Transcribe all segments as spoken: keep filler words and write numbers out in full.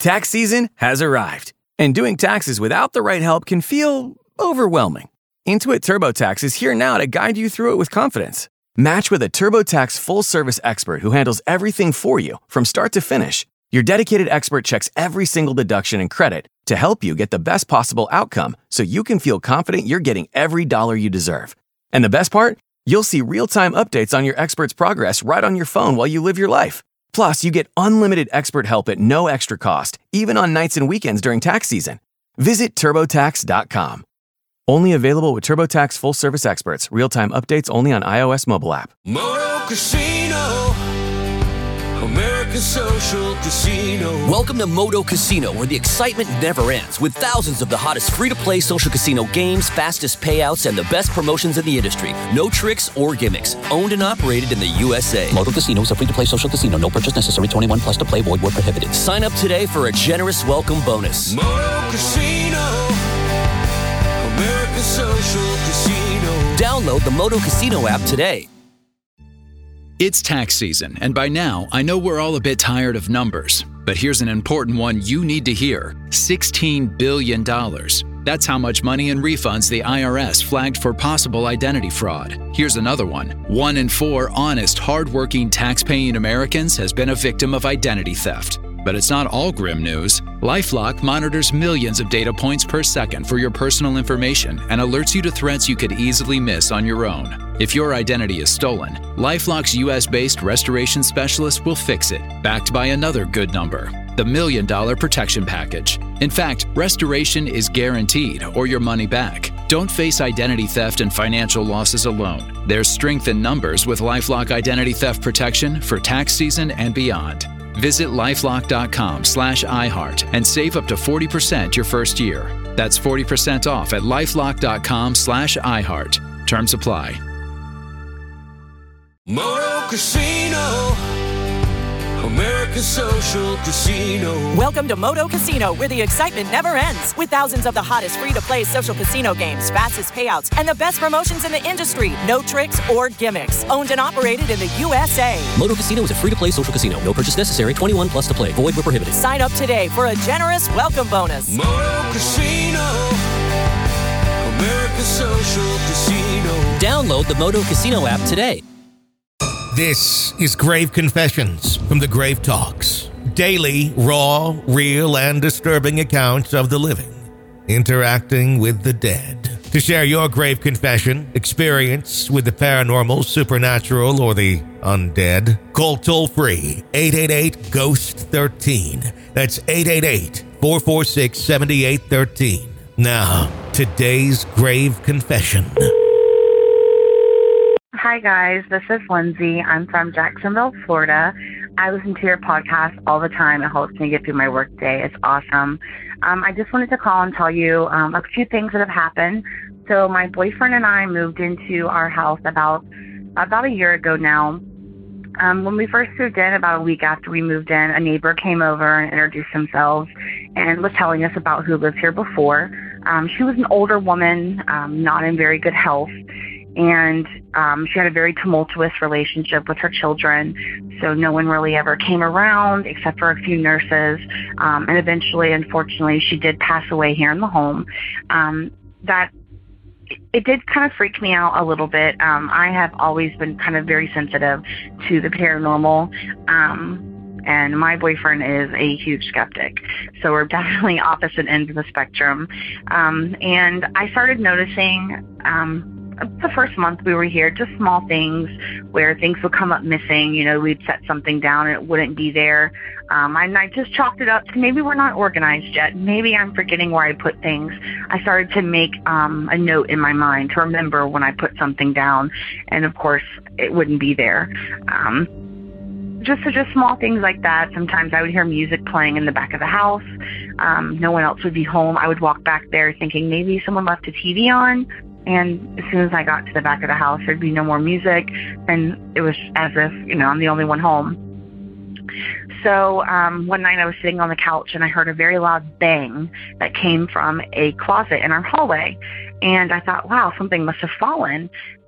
Tax season has arrived, and doing taxes without the right help can feel overwhelming. Intuit TurboTax is here now to guide you through it with confidence. Match with a TurboTax full-service expert who handles everything for you from start to finish. Your dedicated expert checks every single deduction and credit to help you get the best possible outcome so you can feel confident you're getting every dollar you deserve. And the best part? You'll see real-time updates on your expert's progress right on your phone while you live your life. Plus, you get unlimited expert help at no extra cost, even on nights and weekends during tax season. Visit TurboTax dot com. Only available with TurboTax full-service experts. Real-time updates only on iOS mobile app. Moto Casino, America's social casino. Welcome to Moto Casino, where the excitement never ends, with thousands of the hottest free-to-play social casino games, fastest payouts, and the best promotions in the industry. No tricks or gimmicks. Owned and operated in the U S A. Moto Casino is a free-to-play social casino. No purchase necessary. twenty-one plus to play. Void where prohibited. Sign up today for a generous welcome bonus. Moto Casino, America's social casino. Download the Moto Casino app today. It's tax season, and by now, I know we're all a bit tired of numbers. But here's an important one you need to hear. sixteen billion dollars. That's how much money in refunds the I R S flagged for possible identity fraud. Here's another one. One in four honest, hardworking, tax-paying Americans has been a victim of identity theft. But it's not all grim news. LifeLock monitors millions of data points per second for your personal information and alerts you to threats you could easily miss on your own. If your identity is stolen, LifeLock's U S-based restoration specialist will fix it, backed by another good number, the Million Dollar Protection Package. In fact, restoration is guaranteed or your money back. Don't face identity theft and financial losses alone. There's strength in numbers with LifeLock Identity Theft Protection for tax season and beyond. Visit lifelock.com slash iHeart and save up to forty percent your first year. That's forty percent off at lifelock.com slash iHeart. Terms apply. Moto Casino, America's social casino. Welcome to Moto Casino, where the excitement never ends. With thousands of the hottest free-to-play social casino games, fastest payouts, and the best promotions in the industry. No tricks or gimmicks. Owned and operated in the U S A. Moto Casino is a free-to-play social casino. No purchase necessary. twenty-one plus to play. Void where prohibited. Sign up today for a generous welcome bonus. Moto Casino, America's social casino. Download the Moto Casino app today. This is Grave Confessions from the Grave Talks. Daily, raw, real, and disturbing accounts of the living interacting with the dead. To share your grave confession, experience with the paranormal, supernatural, or the undead, call toll-free eight eight eight, ghost one three. That's eight eight eight, four four six, seven eight one three. Now, today's grave confession. Hi guys, this is Lindsay. I'm from Jacksonville, Florida. I listen to your podcast all the time. It helps me get through my work day. It's awesome. Um, I just wanted to call and tell you um, a few things that have happened. So my boyfriend and I moved into our house about about a year ago now. Um, when we first moved in, about a week after we moved in, a neighbor came over and introduced themselves and was telling us about who lived here before. Um, she was an older woman, um, not in very good health. And um, she had a very tumultuous relationship with her children, so no one really ever came around except for a few nurses. Um, and eventually, unfortunately, she did pass away here in the home. Um, that it did kind of freak me out a little bit. Um, I have always been kind of very sensitive to the paranormal. Um, and my boyfriend is a huge skeptic. So we're definitely opposite ends of the spectrum. Um, and I started noticing um, the first month we were here, just small things where things would come up missing. You know, we'd set something down and it wouldn't be there. Um, and I just chalked it up to maybe we're not organized yet. Maybe I'm forgetting where I put things. I started to make um, a note in my mind to remember when I put something down. And of course, it wouldn't be there. Um, just just small things like that. Sometimes I would hear music playing in the back of the house. Um, no one else would be home. I would walk back there thinking maybe someone left a T V on. And as soon as I got to the back of the house, there'd be no more music. And it was as if, you know, I'm the only one home. So um, one night I was sitting on the couch and I heard a very loud bang that came from a closet in our hallway. And I thought, wow, something must have fallen.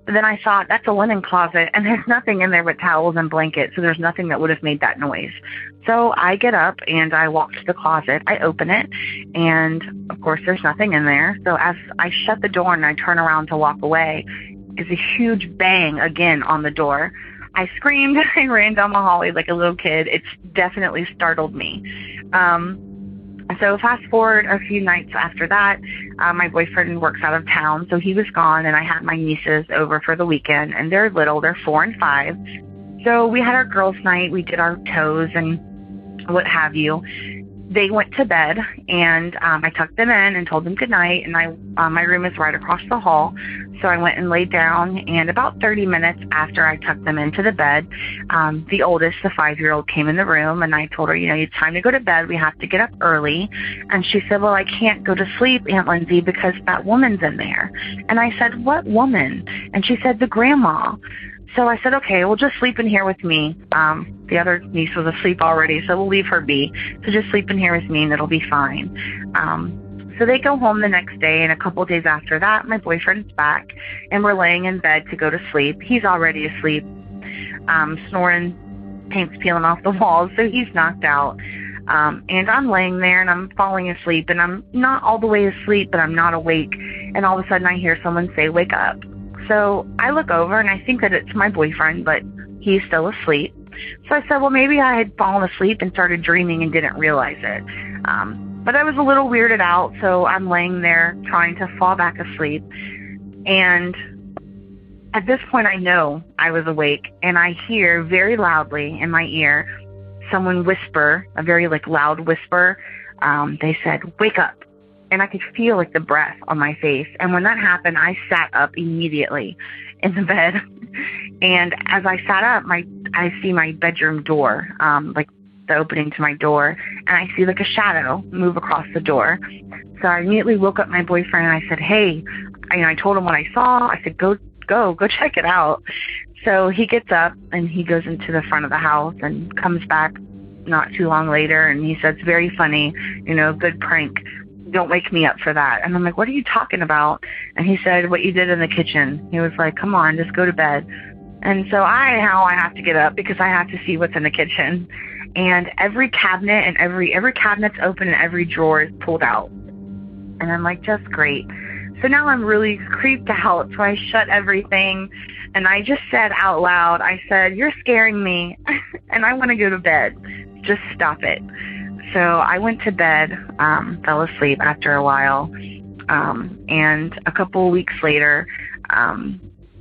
But then I thought, that's a linen closet, and there's nothing in there but towels and blankets, so there's nothing that would have made that noise. So I get up, and I walk to the closet. I open it, and, of course, there's nothing in there. So as I shut the door and I turn around to walk away, is a huge bang again on the door. I screamed. I ran down the hallway like a little kid. It's definitely startled me. Um, so fast forward a few nights after that, uh, my boyfriend works out of town, so he was gone, and I had my nieces over for the weekend, and they're little. They're four and five. So we had our girls' night. We did our toes and what have you. They went to bed, and um, I tucked them in and told them good night, and I uh, my room is right across the hall. So I went and laid down, and about thirty minutes after I tucked them into the bed, um, the oldest, the five-year-old, came in the room, and I told her, you know, it's time to go to bed. We have to get up early. And she said, well, I can't go to sleep, Aunt Lindsay, because that woman's in there. And I said, what woman? And she said, the grandma. So I said, okay, well, just sleep in here with me. Um, the other niece was asleep already, so we'll leave her be. So just sleep in here with me, and it'll be fine. Um, so they go home the next day, and a couple of days after that, my boyfriend's back, and we're laying in bed to go to sleep. He's already asleep, um, snoring, paint's peeling off the walls, so he's knocked out. Um, and I'm laying there, and I'm falling asleep, and I'm not all the way asleep, but I'm not awake. And all of a sudden, I hear someone say, wake up. So I look over, and I think that it's my boyfriend, but he's still asleep. So I said, well, maybe I had fallen asleep and started dreaming and didn't realize it. Um, but I was a little weirded out, so I'm laying there trying to fall back asleep. And at this point, I know I was awake, and I hear very loudly in my ear someone whisper, a very like loud whisper. Um, they said, wake up. And I could feel like the breath on my face. And when that happened, I sat up immediately in the bed. And as I sat up, my I see my bedroom door, um, like the opening to my door, and I see like a shadow move across the door. So I immediately woke up my boyfriend, and I said, hey, I, you know, I told him what I saw. I said, go, go, go check it out. So he gets up, and he goes into the front of the house and comes back not too long later, and he said, it's very funny, you know, good prank. Don't wake me up for that. And I'm like, what are you talking about? And he said, what you did in the kitchen. He was like, come on, just go to bed. And so I now I have to get up because I have to see what's in the kitchen. And every cabinet and every every cabinet's open and every drawer is pulled out. And I'm like, just great. So now I'm really creeped out. So I shut everything, and I just said out loud, I said, you're scaring me, and I want to go to bed. Just stop it. So I went to bed, um, fell asleep after a while, um, and a couple of weeks later, um,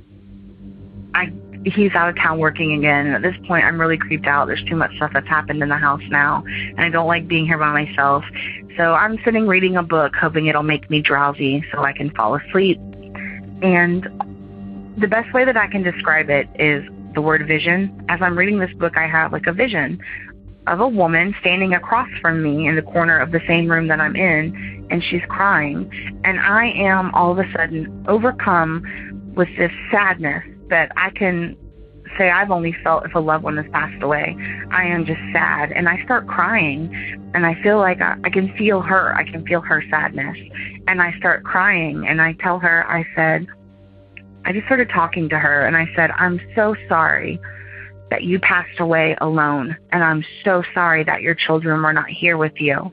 I he's out of town working again. And at this point, I'm really creeped out. There's too much stuff that's happened in the house now, and I don't like being here by myself. So I'm sitting reading a book, hoping it'll make me drowsy so I can fall asleep. And the best way that I can describe it is the word vision. As I'm reading this book, I have like a vision of a woman standing across from me in the corner of the same room that I'm in, and she's crying. And I am all of a sudden overcome with this sadness that I can say I've only felt if a loved one has passed away. I am just sad, and I start crying, and I feel like I, I can feel her. I can feel her sadness, and I start crying, and I tell her, I said, I just started talking to her, and I said, I'm so sorry that you passed away alone, and I'm so sorry that your children were not here with you.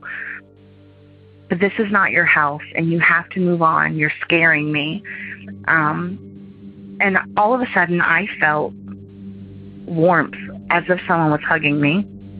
But this is not your house, and you have to move on. You're scaring me. Um, and all of a sudden, I felt warmth as if someone was hugging me.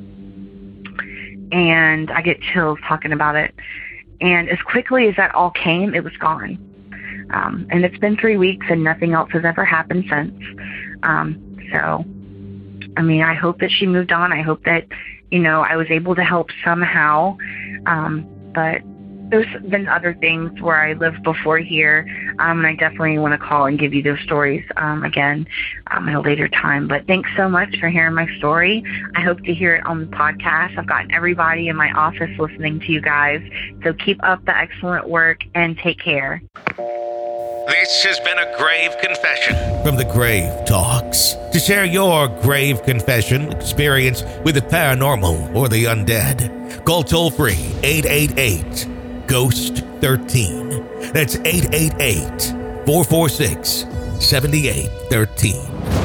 And I get chills talking about it. And as quickly as that all came, it was gone. Um, and it's been three weeks, and nothing else has ever happened since. Um, so... I mean, I hope that she moved on. I hope that, you know, I was able to help somehow. Um, but there's been other things where I lived before here, um, and I definitely want to call and give you those stories um, again um, at a later time. But thanks so much for hearing my story. I hope to hear it on the podcast. I've gotten everybody in my office listening to you guys. So keep up the excellent work and take care. This has been a Grave Confession from the Grave Talks. To share your grave confession experience with the paranormal or the undead, call toll-free eight eight eight, ghost one three. That's eight eight eight, four four six, seventy-eight thirteen.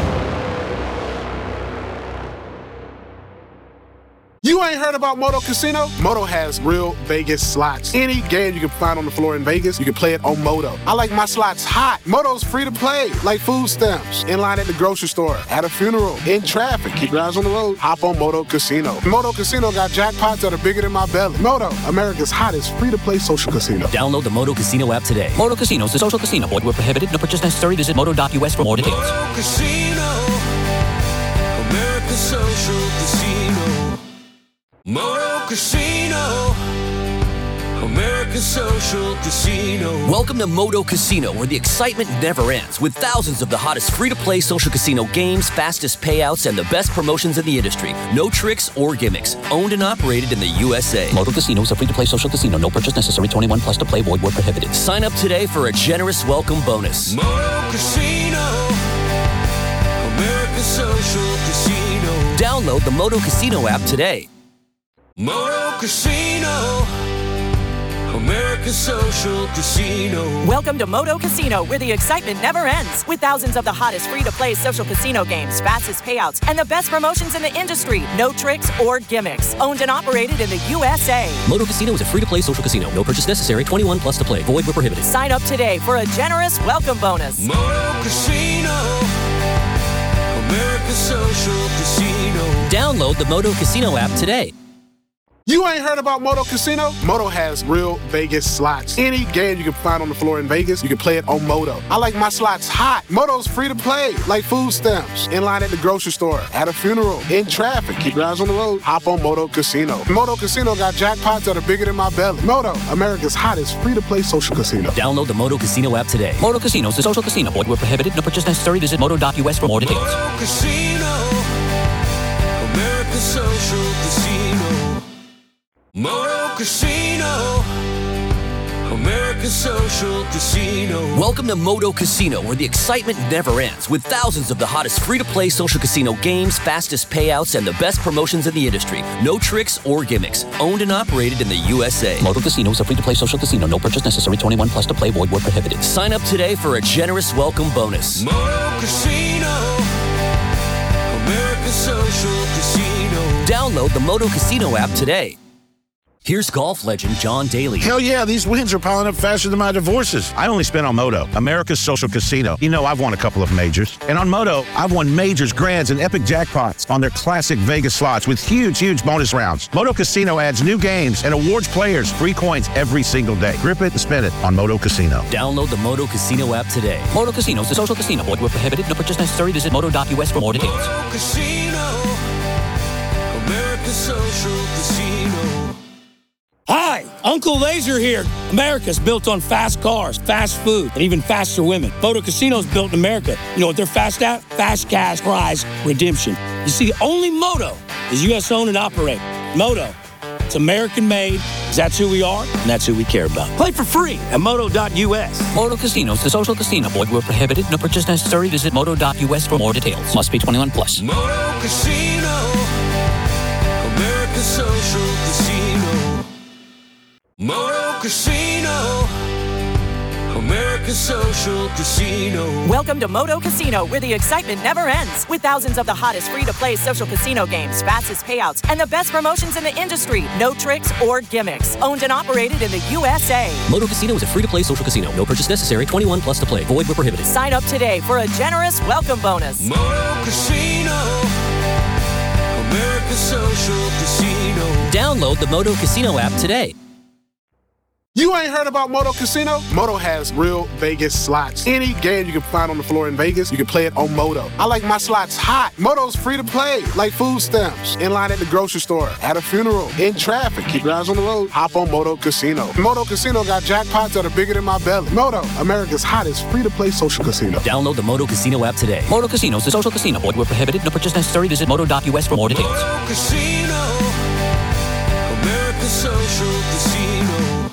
You ain't heard about Moto Casino? Moto has real Vegas slots. Any game you can find on the floor in Vegas, you can play it on Moto. I like my slots hot. Moto's free to play, like food stamps. In line at the grocery store, at a funeral, in traffic. Keep your eyes on the road. Hop on Moto Casino. Moto Casino got jackpots that are bigger than my belly. Moto, America's hottest free-to-play social casino. Download the Moto Casino app today. Moto Casino is a social casino. Void where prohibited. No purchase necessary. Visit moto dot U S for more details. Moto Casino, America's social casino. Moto Casino, America's social casino. Welcome to Moto Casino, where the excitement never ends, with thousands of the hottest free-to-play social casino games, fastest payouts, and the best promotions in the industry. No tricks or gimmicks. Owned and operated in the U S A. Moto Casino is a free-to-play social casino. No purchase necessary. twenty-one plus to play. Void where prohibited. Sign up today for a generous welcome bonus. Moto Casino, America's social casino. Download the Moto Casino app today. Moto Casino, America's social casino. Welcome to Moto Casino, where the excitement never ends. With thousands of the hottest free-to-play social casino games, fastest payouts, and the best promotions in the industry. No tricks or gimmicks. Owned and operated in the U S A. Moto Casino is a free-to-play social casino. No purchase necessary. twenty-one plus to play. Void where prohibited. Sign up today for a generous welcome bonus. Moto Casino, America's social casino. Download the Moto Casino app today. You ain't heard about Moto Casino? Moto has real Vegas slots. Any game you can find on the floor in Vegas, you can play it on Moto. I like my slots hot. Moto's free to play, like food stamps. In line at the grocery store, at a funeral, in traffic. Keep your eyes on the road. Hop on Moto Casino. Moto Casino got jackpots that are bigger than my belly. Moto, America's hottest free-to-play social casino. Download the Moto Casino app today. Moto Casino is a social casino. Void where prohibited. No purchase necessary. Visit moto dot U S for more details. Moto Casino, America's social casino. Moto Casino, America's social casino. Welcome to Moto Casino, where the excitement never ends, with thousands of the hottest free-to-play social casino games, fastest payouts, and the best promotions in the industry. No tricks or gimmicks. Owned and operated in the U S A. Moto Casino is a free-to-play social casino. No purchase necessary. twenty-one plus to play. Void where prohibited. Sign up today for a generous welcome bonus. Moto Casino, America's social casino. Download the Moto Casino app today. Here's golf legend John Daly. Hell yeah, these wins are piling up faster than my divorces. I only spent on Moto, America's social casino. You know, I've won a couple of majors. And on Moto, I've won majors, grands, and epic jackpots on their classic Vegas slots with huge, huge bonus rounds. Moto Casino adds new games and awards players free coins every single day. Grip it and spend it on Moto Casino. Download the Moto Casino app today. Moto Casino is a social casino. Void where prohibited. No purchase necessary. Visit moto dot U S for more details. Moto Casino, America's social casino. Hi, Uncle Laser here. America's built on fast cars, fast food, and even faster women. Moto Casino's built in America. You know what they're fast at? Fast cash prize redemption. You see, only Moto is U S owned and operated. Moto, it's American made, because that's who we are, and that's who we care about. Play for free at moto dot U S. Moto Casino is a social casino. Void where prohibited. No purchase necessary. Visit moto dot U S for more details. Must be twenty-one plus. Moto Casino, America's social casino. Moto Casino, America's social casino. Welcome to Moto Casino, where the excitement never ends. With thousands of the hottest free-to-play social casino games, fastest payouts, and the best promotions in the industry. No tricks or gimmicks. Owned and operated in the U S A. Moto Casino is a free-to-play social casino. No purchase necessary. twenty-one plus to play. Void where prohibited. Sign up today for a generous welcome bonus. Moto Casino, America's social casino. Download the Moto Casino app today. You ain't heard about Moto Casino? Moto has real Vegas slots. Any game you can find on the floor in Vegas, you can play it on Moto. I like my slots hot. Moto's free to play, like food stamps. In line at the grocery store, at a funeral, in traffic. Keep your eyes on the road. Hop on Moto Casino. Moto Casino got jackpots that are bigger than my belly. Moto, America's hottest free-to-play social casino. Download the Moto Casino app today. Moto Casino is a social casino. Void where prohibited. No purchase necessary. Visit moto dot U S for more details. Moto Casino, America's social casino.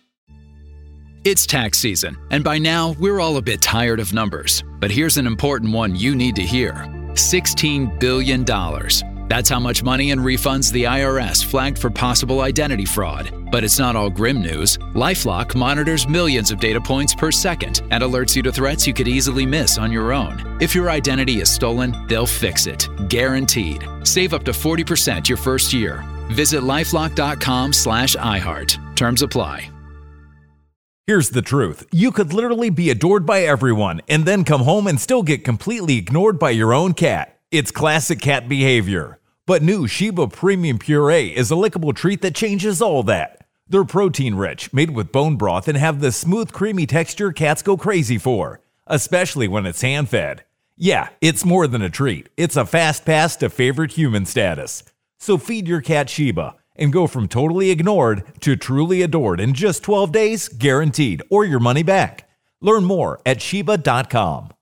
It's tax season, and by now, we're all a bit tired of numbers. But here's an important one you need to hear. sixteen billion dollars. That's how much money in refunds the I R S flagged for possible identity fraud. But it's not all grim news. LifeLock monitors millions of data points per second and alerts you to threats you could easily miss on your own. If your identity is stolen, they'll fix it. Guaranteed. Save up to forty percent your first year. Visit LifeLock.com slash iHeart. Terms apply. Here's the truth. You could literally be adored by everyone and then come home and still get completely ignored by your own cat. It's classic cat behavior. But new Sheba Premium Puree is a lickable treat that changes all that. They're protein-rich, made with bone broth, and have the smooth, creamy texture cats go crazy for, especially when it's hand-fed. Yeah, it's more than a treat. It's a fast pass to favorite human status. So feed your cat Sheba and go from totally ignored to truly adored in just twelve days, guaranteed, or your money back. Learn more at Sheba dot com.